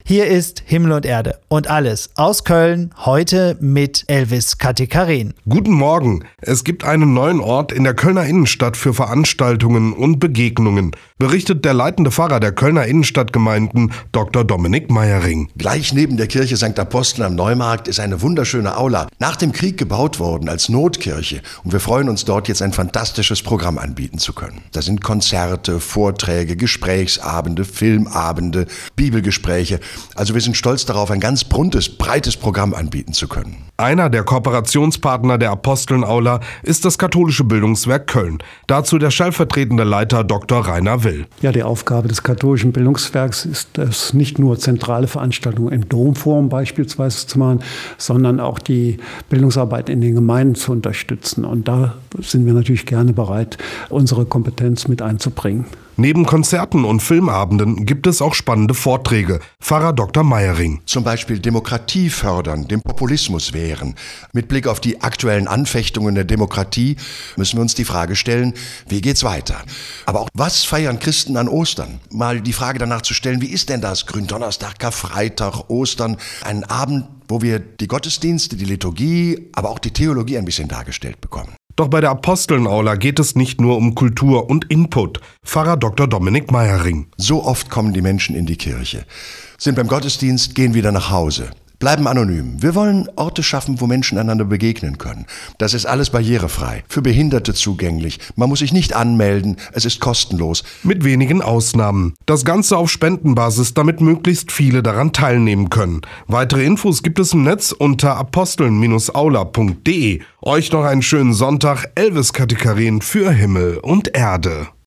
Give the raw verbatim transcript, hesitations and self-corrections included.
Hier ist Himmel und Erde und alles aus Köln, heute mit Elvis Katikarin. Guten Morgen. Es gibt einen neuen Ort in der Kölner Innenstadt für Veranstaltungen und Begegnungen, berichtet der leitende Pfarrer der Kölner Innenstadtgemeinden, Doktor Dominik Meyering. Gleich neben der Kirche Sankt Apostel am Neumarkt ist eine wunderschöne Aula, nach dem Krieg gebaut worden als Notkirche. Und wir freuen uns dort jetzt ein fantastisches Programm anbieten zu können. Da sind Konzerte, Vorträge, Gesprächsabende, Filmabende, Bibelgespräche. Also wir sind stolz darauf, ein ganz buntes, breites Programm anbieten zu können. Einer der Kooperationspartner der Aposteln-Aula ist das katholische Bildungswerk Köln. Dazu der stellvertretende Leiter Doktor Rainer Will. Ja, die Aufgabe des katholischen Bildungswerks ist es, nicht nur zentrale Veranstaltungen im Domforum beispielsweise zu machen, sondern auch die Bildungsarbeit in den Gemeinden zu unterstützen. Und da sind wir natürlich gerne bereit, unsere Kompetenz mit einzubringen. Neben Konzerten und Filmabenden gibt es auch spannende Vorträge. Pfarrer Doktor Meyering. Zum Beispiel Demokratie fördern, dem Populismus wehren. Mit Blick auf die aktuellen Anfechtungen der Demokratie müssen wir uns die Frage stellen, wie geht's weiter? Aber auch, was feiern Christen an Ostern? Mal die Frage danach zu stellen, wie ist denn das? Gründonnerstag, Karfreitag, Ostern, ein Abend, wo wir die Gottesdienste, die Liturgie, aber auch die Theologie ein bisschen dargestellt bekommen. Doch bei der Aposteln-Aula geht es nicht nur um Kultur und Input. Pfarrer Doktor Dominik Meyering. So oft kommen die Menschen in die Kirche, sind beim Gottesdienst, gehen wieder nach Hause, bleiben anonym. Wir wollen Orte schaffen, wo Menschen einander begegnen können. Das ist alles barrierefrei, für Behinderte zugänglich. Man muss sich nicht anmelden, es ist kostenlos. Mit wenigen Ausnahmen. Das Ganze auf Spendenbasis, damit möglichst viele daran teilnehmen können. Weitere Infos gibt es im Netz unter aposteln Aula punkt de. Euch noch einen schönen Sonntag. Elvis Katikarin für Himmel und Erde.